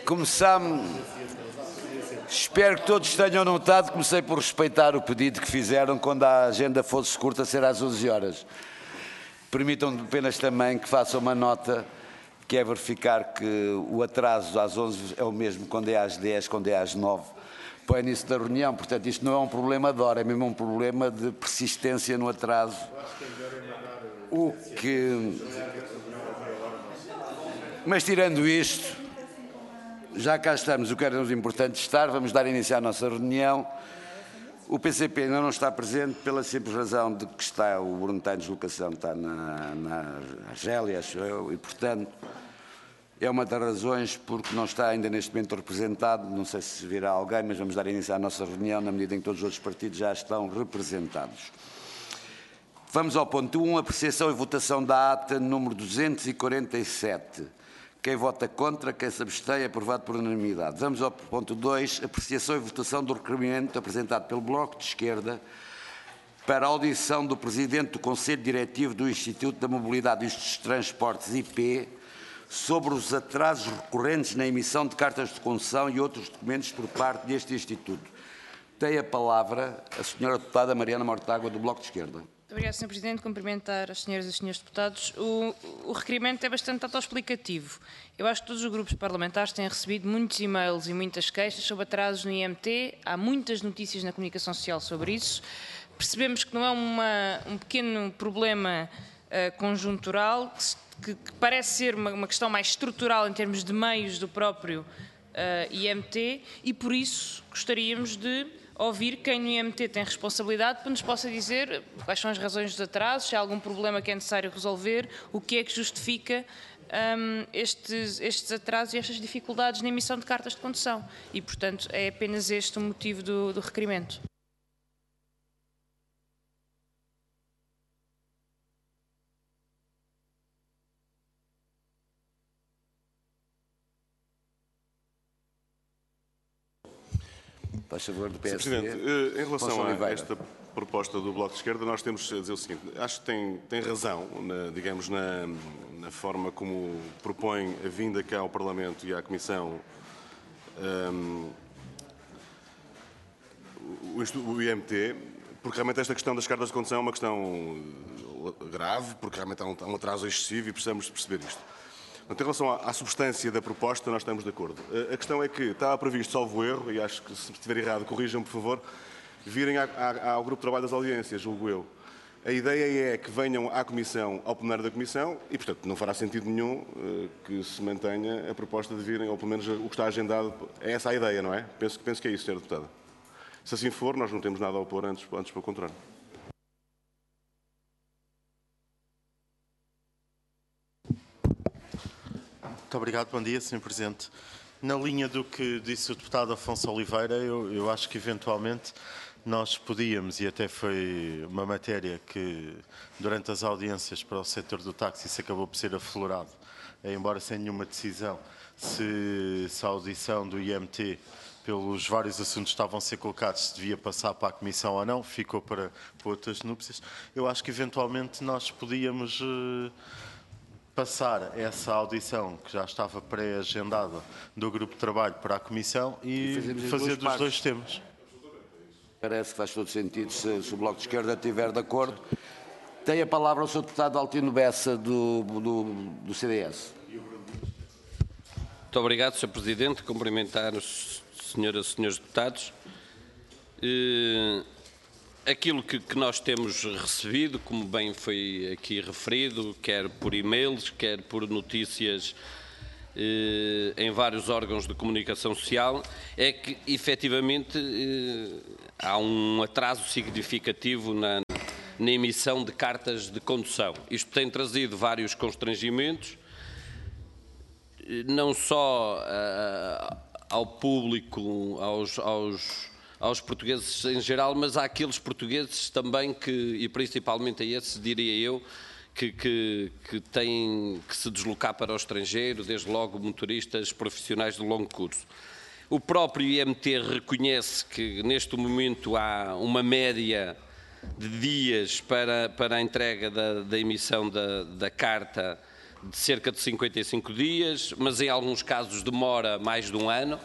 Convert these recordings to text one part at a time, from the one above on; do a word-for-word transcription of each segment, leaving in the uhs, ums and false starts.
Começamos. Espero que todos tenham notado, comecei por respeitar o pedido que fizeram quando a agenda fosse curta, ser às onze horas. Permitam-me apenas também que faça uma nota, que é verificar que o atraso às onze é o mesmo quando é às dez, quando é às nove, para o início da reunião. Portanto, isto não é um problema de hora, é mesmo um problema de persistência no atraso. O que... Mas tirando isto, já cá estamos, o que era importante estar, vamos dar início à nossa reunião. O P C P ainda não está presente pela simples razão de que está, o Bruno está em deslocação, está na, na Argélia, acho eu, e portanto é uma das razões porque não está ainda neste momento representado. Não sei se virá alguém, mas vamos dar início à nossa reunião na medida em que todos os outros partidos já estão representados. Vamos ao ponto um, apreciação e votação da ata número duzentos e quarenta e sete. Quem vota contra, quem se abstém, aprovado por unanimidade. Vamos ao ponto dois, apreciação e votação do requerimento apresentado pelo Bloco de Esquerda para a audição do Presidente do Conselho Diretivo do Instituto da Mobilidade e dos Transportes, I P, sobre os atrasos recorrentes na emissão de cartas de condução e outros documentos por parte deste Instituto. Tem a palavra a senhora deputada Mariana Mortágua, do Bloco de Esquerda. Obrigada, senhor Presidente. Cumprimentar as senhoras e os senhores deputados. O, o requerimento é bastante autoexplicativo. Eu acho que todos os grupos parlamentares têm recebido muitos e-mails e muitas queixas sobre atrasos no I M T. Há muitas notícias na comunicação social sobre isso. Percebemos que não é uma, um pequeno problema uh, conjuntural, que, que parece ser uma, uma questão mais estrutural em termos de meios do próprio uh, I M T, e por isso gostaríamos de ouvir quem no I M T tem responsabilidade para nos possa dizer quais são as razões dos atrasos, se há algum problema que é necessário resolver, o que é que justifica um, estes, estes atrasos e estas dificuldades na emissão de cartas de condução. E, portanto, é apenas este o motivo do, do requerimento. Faz favor, do P S D. senhor Presidente, em relação a esta proposta do Bloco de Esquerda, nós temos a dizer o seguinte: acho que tem, tem razão, na, digamos, na, na forma como propõe a vinda cá ao Parlamento e à Comissão um, o, o I M T, porque realmente esta questão das cartas de condução é uma questão grave, porque realmente há um, há um atraso excessivo e precisamos de perceber isto. Em relação à, à substância da proposta, nós estamos de acordo. A, a questão é que estava previsto, salvo erro, e acho que se estiver errado, corrijam, por favor, virem a, a, ao grupo de trabalho das audiências, julgo eu. A ideia é que venham à Comissão, ao plenário da Comissão, e, portanto, não fará sentido nenhum uh, que se mantenha a proposta de virem, ou pelo menos o que está agendado. É essa a ideia, não é? Penso, penso que é isso, senhora Deputada. Se assim for, nós não temos nada a opor, antes, antes pelo contrário. Muito obrigado. Bom dia, senhor Presidente. Na linha do que disse o deputado Afonso Oliveira, eu, eu acho que eventualmente nós podíamos, e até foi uma matéria que durante as audiências para o setor do táxi se acabou por ser aflorado, embora sem nenhuma decisão, se, se a audição do I M T pelos vários assuntos que estavam a ser colocados se devia passar para a Comissão ou não, ficou para, para outras núpcias. Eu acho que eventualmente nós podíamos Uh, passar essa audição que já estava pré-agendada do grupo de trabalho para a Comissão e, e fazer dos dois temas. Parece que faz todo sentido se, se o Bloco de Esquerda estiver de acordo. Tem a palavra o senhor deputado Altino Bessa, do, do, do C D S. Muito obrigado, senhor Presidente. Cumprimentar os senhoras e senhores deputados. Uh, Aquilo que, que nós temos recebido, como bem foi aqui referido, quer por e-mails, quer por notícias eh, em vários órgãos de comunicação social, é que efetivamente eh, há um atraso significativo na, na emissão de cartas de condução. Isto tem trazido vários constrangimentos, não só uh, ao público, aos, aos aos portugueses em geral, mas há aqueles portugueses também que, e principalmente a esses, diria eu, que, que, que têm que se deslocar para o estrangeiro, desde logo motoristas profissionais de longo curso. O próprio I M T reconhece que neste momento há uma média de dias para, para a entrega da, da emissão da, da carta de cerca de cinquenta e cinco dias, mas em alguns casos demora mais de um ano.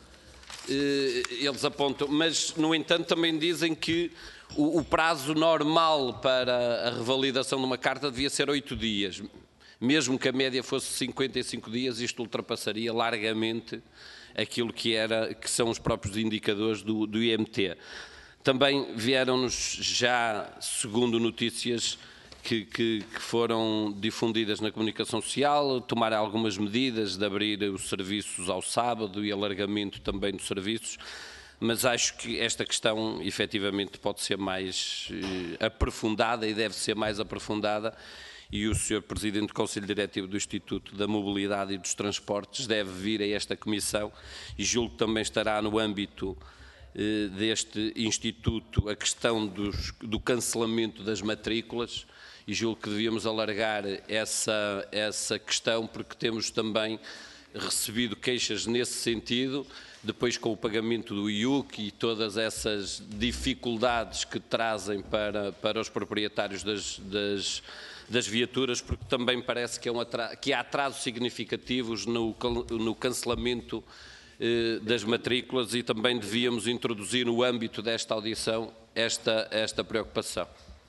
Eles apontam, mas no entanto também dizem que o, o prazo normal para a revalidação de uma carta devia ser oito dias. Mesmo que a média fosse cinquenta e cinco dias, isto ultrapassaria largamente aquilo que, era, que são os próprios indicadores do, do I M T. Também vieram-nos já, segundo notícias que, que, que foram difundidas na comunicação social, tomar algumas medidas de abrir os serviços ao sábado e alargamento também dos serviços, mas acho que esta questão efetivamente pode ser mais eh, aprofundada e deve ser mais aprofundada, e o senhor Presidente do Conselho Diretivo do Instituto da Mobilidade e dos Transportes deve vir a esta comissão, e julgo que também estará no âmbito eh, deste Instituto a questão dos, do cancelamento das matrículas, e julgo que devíamos alargar essa, essa questão, porque temos também recebido queixas nesse sentido, depois com o pagamento do I U C e todas essas dificuldades que trazem para, para os proprietários das, das, das viaturas, porque também parece que, é um atraso, que há atrasos significativos no, no cancelamento eh, das matrículas, e também devíamos introduzir no âmbito desta audição esta, esta preocupação.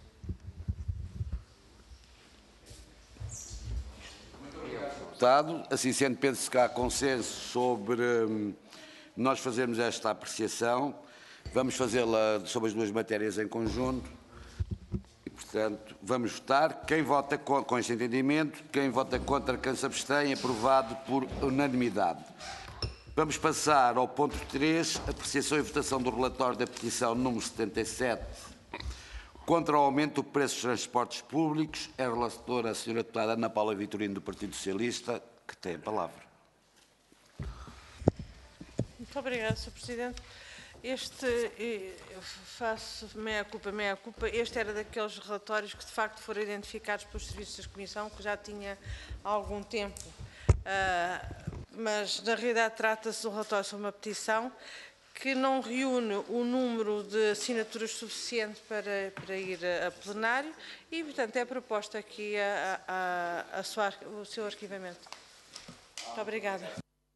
Assim sendo, penso que há consenso sobre hum, nós fazermos esta apreciação. Vamos fazê-la sobre as duas matérias em conjunto e, portanto, vamos votar. Quem vota com, com este entendimento, quem vota contra, quem se abstém, aprovado por unanimidade. Vamos passar ao ponto três, apreciação e votação do relatório da petição número setenta e sete, contra o aumento do preço dos transportes públicos. É a relatora a senhora deputada Ana Paula Vitorino, do Partido Socialista, que tem a palavra. Muito obrigada, senhor Presidente. Este, faço meia-culpa, meia-culpa, este era daqueles relatórios que de facto foram identificados pelos serviços da Comissão, que já tinha há algum tempo, uh, mas na realidade trata-se de um relatório sobre uma petição que não reúne o número de assinaturas suficiente para, para ir a, a plenário e, portanto, é proposta aqui a, a, a sua, o seu arquivamento. Muito obrigada.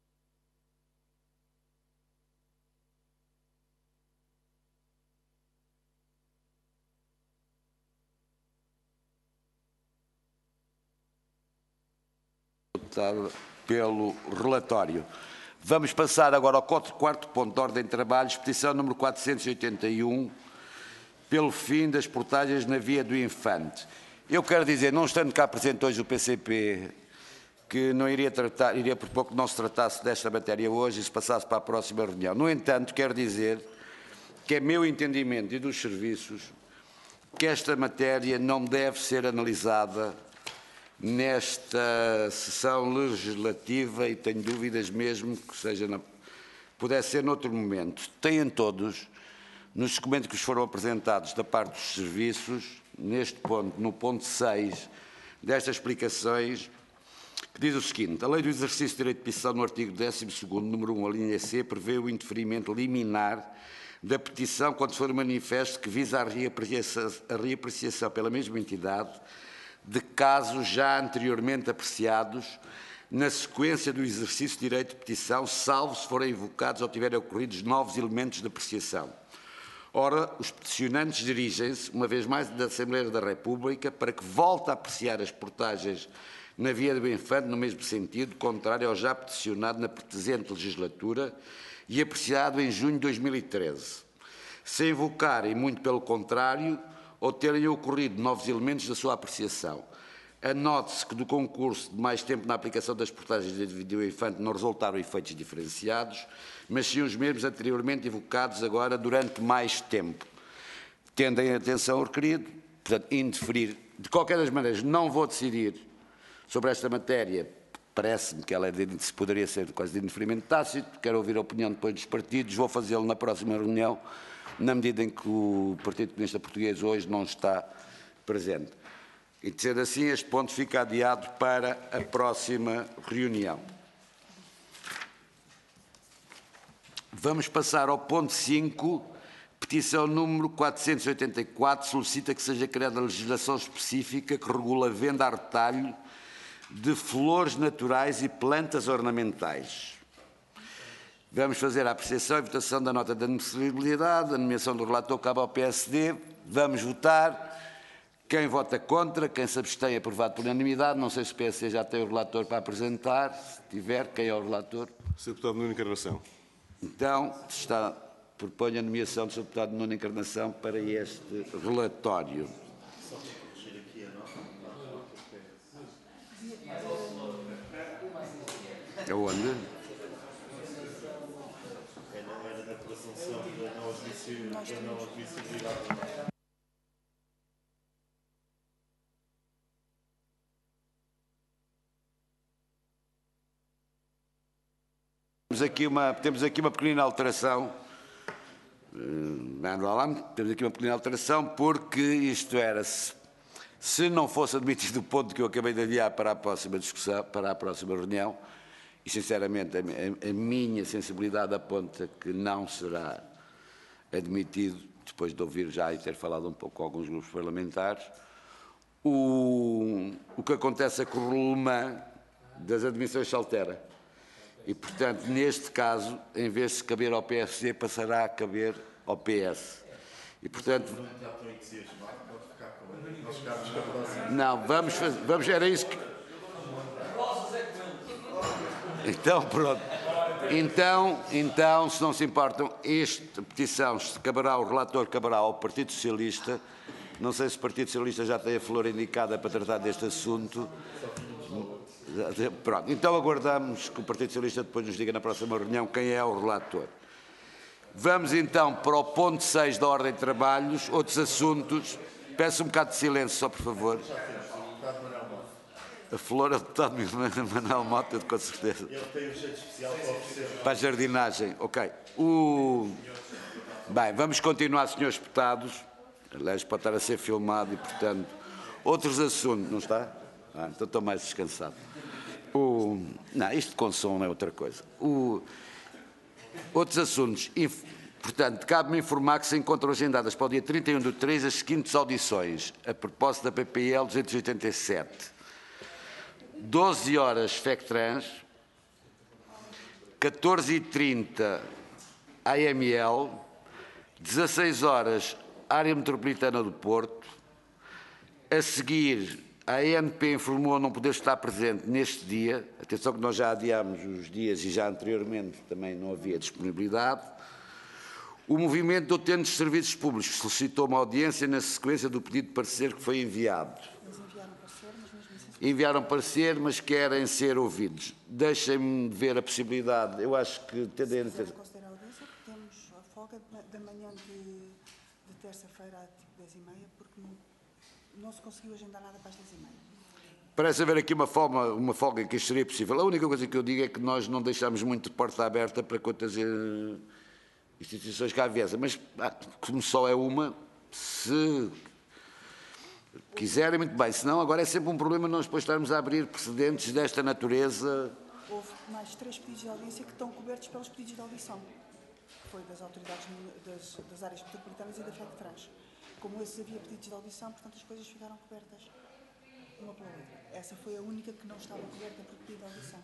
Pelo relatório. Vamos passar agora ao quarto ponto de ordem de trabalhos, petição número quatrocentos e oitenta e um, pelo fim das portagens na Via do Infante. Eu quero dizer, não estando cá presente hoje o P C P, que não iria tratar, iria por pouco que não se tratasse desta matéria hoje e se passasse para a próxima reunião. No entanto, quero dizer que é meu entendimento e dos serviços que esta matéria não deve ser analisada nesta sessão legislativa, e tenho dúvidas mesmo que seja na, pudesse ser noutro momento. Têm todos, nos documentos que vos foram apresentados da parte dos serviços, neste ponto, no ponto seis destas explicações, que diz o seguinte: a Lei do Exercício do Direito de Petição, no artigo décimo segundo, número um, a linha C, prevê o indeferimento liminar da petição quando for manifesto que visa a reapreciação, a reapreciação pela mesma entidade de casos já anteriormente apreciados na sequência do exercício de direito de petição, salvo se forem invocados ou tiverem ocorridos novos elementos de apreciação. Ora, os peticionantes dirigem-se, uma vez mais, da Assembleia da República para que volte a apreciar as portagens na Via do Infante no mesmo sentido, contrário ao já peticionado na presente legislatura e apreciado em junho de dois mil e treze. Se invocarem, muito pelo contrário, ou terem ocorrido novos elementos da sua apreciação. Anote-se que do concurso de mais tempo na aplicação das portagens de Via do Infante não resultaram efeitos diferenciados, mas sim os mesmos anteriormente evocados agora durante mais tempo. Tendo em atenção o requerido, portanto, indeferir. De qualquer das maneiras, não vou decidir sobre esta matéria, parece-me que ela é de, poderia ser quase de indeferimento tácito, quero ouvir a opinião depois dos partidos, vou fazê-lo na próxima reunião, na medida em que o Partido Comunista Português hoje não está presente. E, de ser assim, este ponto fica adiado para a próxima reunião. Vamos passar ao ponto cinco, petição número quatrocentos e oitenta e quatro, solicita que seja criada legislação específica que regula a venda a retalho de flores naturais e plantas ornamentais. Vamos fazer a apreciação e votação da nota de admissibilidade, a nomeação do relator cabe ao P S D. Vamos votar. Quem vota contra, quem se abstém, aprovado por unanimidade. Não sei se o P S D já tem o relator para apresentar. Se tiver, quem é o relator? senhor Deputado Nuno Encarnação. Então, está, proponho a nomeação do senhor Deputado Nuno Encarnação para este relatório. Aonde? Era da presunção da não admissibilidade. Temos aqui uma, temos aqui uma pequenina alteração. Uh, temos aqui uma pequenina alteração porque isto era, se, se não fosse admitido o ponto que eu acabei de adiar para a próxima discussão, para a próxima reunião, e sinceramente a, a, a minha sensibilidade aponta que não será admitido, depois de ouvir já e ter falado um pouco com alguns grupos parlamentares, o, o que acontece é que o regulamento das admissões se altera. E, portanto, neste caso, em vez de caber ao P S D, passará a caber ao P S. E, portanto... Não, vamos fazer... Vamos, era isso que... Então, pronto. Então, então, se não se importam, esta petição, se caberá, o relator caberá ao Partido Socialista. Não sei se o Partido Socialista já tem a flor indicada para tratar deste assunto. Pronto, então aguardamos que o Partido Socialista depois nos diga na próxima reunião quem é o relator. Vamos então para o ponto seis da ordem de trabalhos, outros assuntos. Peço um bocado de silêncio, só por favor. A flor é o deputado Manuel Mota, com certeza. Ele tem um jeito especial para oferecer. Para a jardinagem, ok. O... Bem, vamos continuar, senhores deputados. Aliás, pode estar a ser filmado e, portanto, outros assuntos, não está? Ah, então estou mais descansado. O... Não, isto de consumo é outra coisa. O... Outros assuntos. Inf... Portanto, cabe-me informar que se encontram agendadas para o dia trinta e um de três as seguintes audições, a propósito da P P L duzentos e oitenta e sete. doze horas FECTRANS, catorze e trinta A M L, dezasseis horas Área Metropolitana do Porto. A seguir, a A N P informou não poder estar presente neste dia. Atenção que nós já adiámos os dias e já anteriormente também não havia disponibilidade. O Movimento de Utentes de Serviços Públicos solicitou uma audiência na sequência do pedido de parecer que foi enviado. Eles enviaram parecer, mas mesmo assim... Enviaram parecer, mas querem ser ouvidos. Deixem-me ver a possibilidade. Eu acho que... Se quiser considerar a audiência, temos a folga da manhã de, de terça-feira às tipo dez e meia, porque não, não se conseguiu agendar nada para as dez e meia. Parece haver aqui uma folga, uma folga que isto seria possível. A única coisa que eu digo é que nós não deixamos muito de porta aberta para quantas uh, instituições cá viessem. Mas, ah, como só é uma, se quiserem, muito bem. Se não, agora é sempre um problema nós depois estarmos a abrir precedentes desta natureza. Houve mais três pedidos de audiência que estão cobertos pelos pedidos de audição. Foi das autoridades das, das áreas metropolitanas e da FECTRANS. Como esses havia pedidos de audição, portanto as coisas ficaram cobertas uma pela outra. Essa foi a única que não estava coberta por pedido de audição.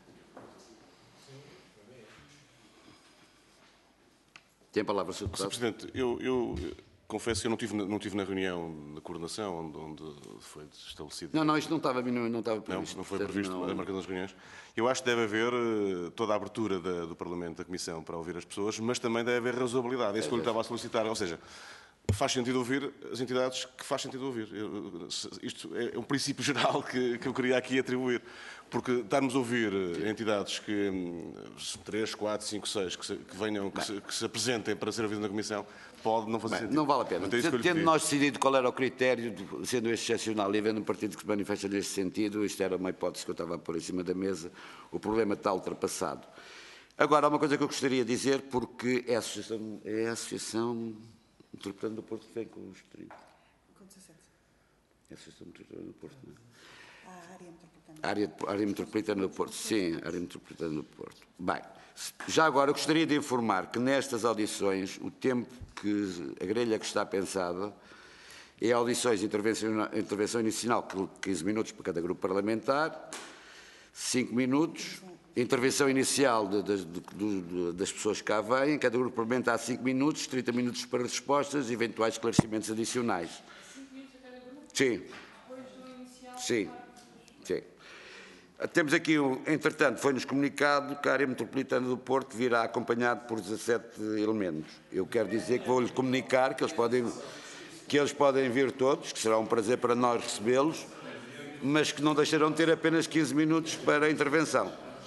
Tem a palavra, senhor senhor Deputado. Presidente, eu, eu confesso que eu não tive, não tive na reunião da coordenação onde, onde foi estabelecido. Não, não, isto não estava, não, não estava Não, previsto. não foi portanto, previsto não- a marcação das reuniões. Eu acho que deve haver eh, toda a abertura da- do Parlamento, da Comissão, para ouvir as pessoas, mas também deve haver razoabilidade. É isso que eu lhe estava a solicitar. Ou seja, faz sentido ouvir as entidades que faz sentido ouvir. Eu, se- isto é um princípio geral que, que eu queria aqui atribuir. Porque estarmos a ouvir eh, entidades que, hum, três, quatro, cinco, seis, que, se, que venham, que se, que se apresentem para ser ouvidas na Comissão, pode não fazer Bem, sentido. não vale a pena. Portanto, é isso que eu lhe Tendo pedi. nós decidido qual era o critério, de- sendo este excepcional e havendo um partido que se manifesta neste sentido, isto era uma hipótese que eu estava a pôr em cima da mesa, o problema está ultrapassado. Agora, há uma coisa que eu gostaria de dizer, porque é a Associação, é a Associação Metropolitana do Porto que vem com os pedidos. Com dezassete. É a Associação Metropolitana do Porto, não é? A área metropolitana. Área, área Metropolitana do Porto, sim, área Metropolitana do Porto. Bem, já agora eu gostaria de informar que nestas audições o tempo que a grelha que está pensada é audições, intervenção, intervenção inicial, quinze minutos para cada grupo parlamentar, cinco minutos. Intervenção inicial de, de, de, de, das pessoas que cá vêm. Cada grupo parlamentar cinco minutos, trinta minutos para respostas e eventuais esclarecimentos adicionais. Sim. Sim. Sim. Temos aqui, um, entretanto, foi-nos comunicado que a área metropolitana do Porto virá acompanhado por dezassete elementos. Eu quero dizer que vou-lhes comunicar que eles, podem, que eles podem vir todos, que será um prazer para nós recebê-los, mas que não deixarão de ter apenas quinze minutos para a intervenção.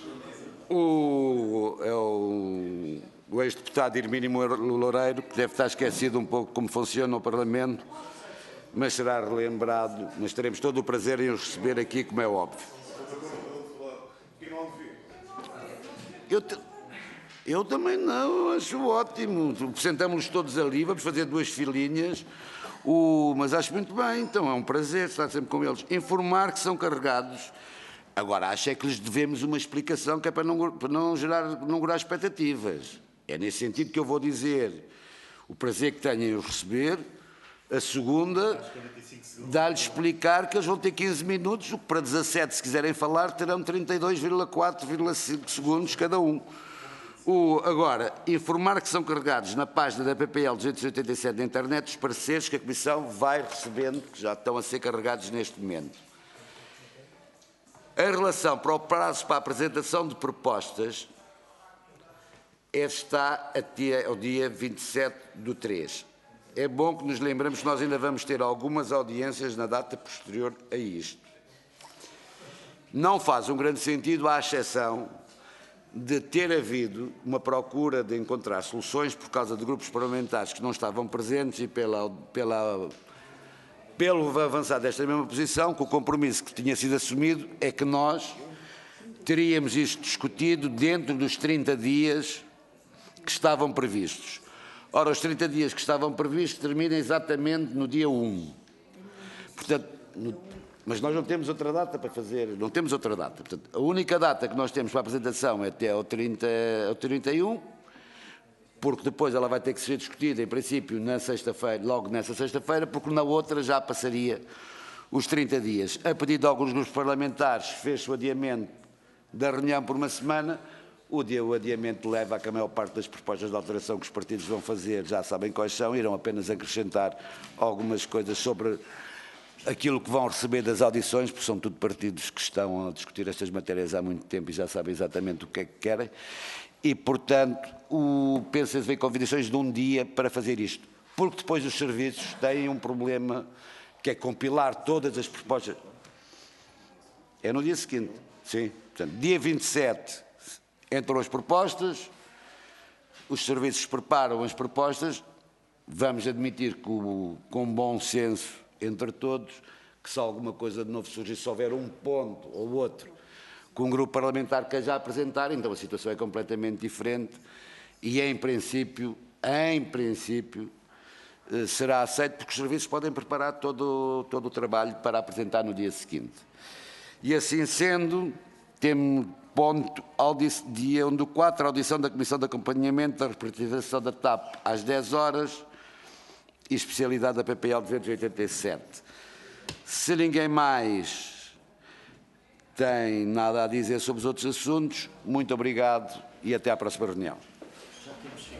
O, é o, o ex-deputado Hermínio Loureiro, que deve estar esquecido um pouco como funciona o Parlamento, mas será relembrado, mas teremos todo o prazer em os receber aqui, como é óbvio. Eu, te, eu também não, acho ótimo. Sentamos-nos todos ali, vamos fazer duas filinhas, o, mas acho muito bem, então é um prazer estar sempre com eles. Informar que são carregados. Agora, acho é que lhes devemos uma explicação que é para não, para não, gerar, não gerar expectativas. É nesse sentido que eu vou dizer o prazer que tenho em os receber. A segunda, dá-lhes explicar que eles vão ter quinze minutos, o que para dezassete, se quiserem falar, terão trinta e dois vírgula quatro segundos cada um. O, agora, informar que são carregados na página da P P L duzentos e oitenta e sete da internet os pareceres que a Comissão vai recebendo, que já estão a ser carregados neste momento. Em relação para o prazo para a apresentação de propostas, está até ao dia vinte e sete do três. É bom que nos lembremos que nós ainda vamos ter algumas audiências na data posterior a isto. Não faz um grande sentido, à exceção de ter havido uma procura de encontrar soluções por causa de grupos parlamentares que não estavam presentes e pela, pela, pelo avançar desta mesma posição, que o compromisso que tinha sido assumido é que nós teríamos isto discutido dentro dos trinta dias que estavam previstos. Ora, os trinta dias que estavam previstos terminam exatamente no dia um. Portanto, no, mas nós não temos outra data para fazer, não temos outra data. Portanto, a única data que nós temos para a apresentação é até ao, trinta, ao trinta e um, porque depois ela vai ter que ser discutida, em princípio, na sexta-feira, logo nessa sexta-feira, porque na outra já passaria os trinta dias. A pedido de alguns grupos parlamentares, fez-se o adiamento da reunião por uma semana. O adiamento leva a que a maior parte das propostas de alteração que os partidos vão fazer, já sabem quais são, irão apenas acrescentar algumas coisas sobre aquilo que vão receber das audições, porque são tudo partidos que estão a discutir estas matérias há muito tempo e já sabem exatamente o que é que querem. E, portanto, o P C S vem com condições de um dia para fazer isto, porque depois os serviços têm um problema que é compilar todas as propostas. É no dia seguinte, sim. Portanto, dia vinte e sete... entram as propostas, os serviços preparam as propostas, vamos admitir que, com bom senso entre todos, que se alguma coisa de novo surgir, se houver um ponto ou outro que um grupo parlamentar quer já apresentar, então a situação é completamente diferente e, em princípio, em princípio, será aceito, porque os serviços podem preparar todo, todo o trabalho para apresentar no dia seguinte. E assim sendo, temos ponto, dia um do quatro, a audição da Comissão de Acompanhamento da Representação da T A P às dez horas e especialidade da P P L duzentos e oitenta e sete. Se ninguém mais tem nada a dizer sobre os outros assuntos, muito obrigado e até à próxima reunião.